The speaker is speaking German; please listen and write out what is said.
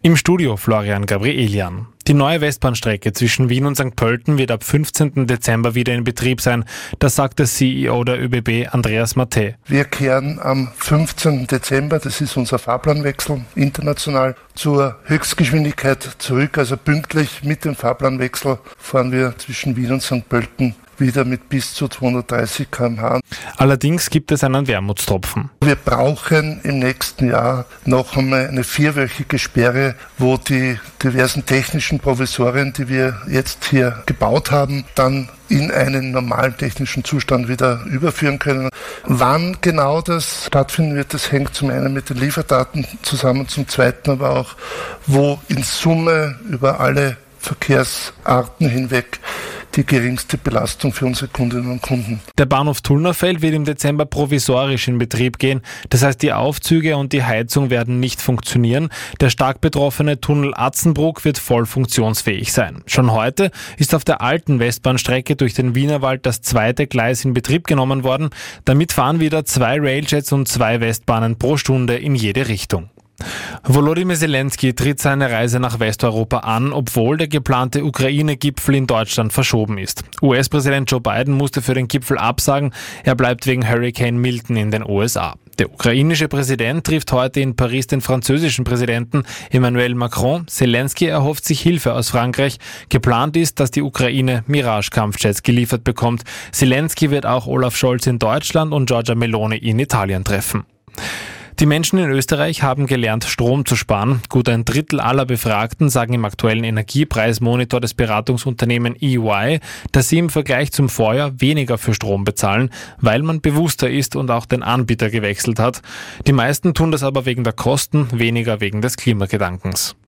Im Studio Florian Gabrielian. Die neue Westbahnstrecke zwischen Wien und St. Pölten wird ab 15. Dezember wieder in Betrieb sein. Das sagt der CEO der ÖBB, Andreas Mattei. Wir kehren am 15. Dezember, das ist unser Fahrplanwechsel, international zur Höchstgeschwindigkeit zurück. Also pünktlich mit dem Fahrplanwechsel fahren wir zwischen Wien und St. Pölten wieder mit bis zu 230 km/h. Allerdings gibt es einen Wermutstropfen. Wir brauchen im nächsten Jahr noch einmal eine 4-wöchige Sperre, wo die diversen technischen Provisorien, die wir jetzt hier gebaut haben, dann in einen normalen technischen Zustand wieder überführen können. Wann genau das stattfinden wird, das hängt zum einen mit den Lieferdaten zusammen, zum zweiten aber auch, wo in Summe über alle Verkehrsarten hinweg die geringste Belastung für unsere Kundinnen und Kunden. Der Bahnhof Tullnerfeld wird im Dezember provisorisch in Betrieb gehen. Das heißt, die Aufzüge und die Heizung werden nicht funktionieren. Der stark betroffene Tunnel Atzenbruck wird voll funktionsfähig sein. Schon heute ist auf der alten Westbahnstrecke durch den Wienerwald das zweite Gleis in Betrieb genommen worden. Damit fahren wieder 2 Railjets und 2 Westbahnen pro Stunde in jede Richtung. Volodymyr Zelensky tritt seine Reise nach Westeuropa an, obwohl der geplante Ukraine-Gipfel in Deutschland verschoben ist. US-Präsident Joe Biden musste für den Gipfel absagen. Er bleibt wegen Hurricane Milton in den USA. Der ukrainische Präsident trifft heute in Paris den französischen Präsidenten Emmanuel Macron. Zelensky erhofft sich Hilfe aus Frankreich. Geplant ist, dass die Ukraine Mirage-Kampfjets geliefert bekommt. Zelensky wird auch Olaf Scholz in Deutschland und Giorgia Meloni in Italien treffen. Die Menschen in Österreich haben gelernt, Strom zu sparen. Gut ein Drittel aller Befragten sagen im aktuellen Energiepreismonitor des Beratungsunternehmens EY, dass sie im Vergleich zum Vorjahr weniger für Strom bezahlen, weil man bewusster ist und auch den Anbieter gewechselt hat. Die meisten tun das aber wegen der Kosten, weniger wegen des Klimagedankens.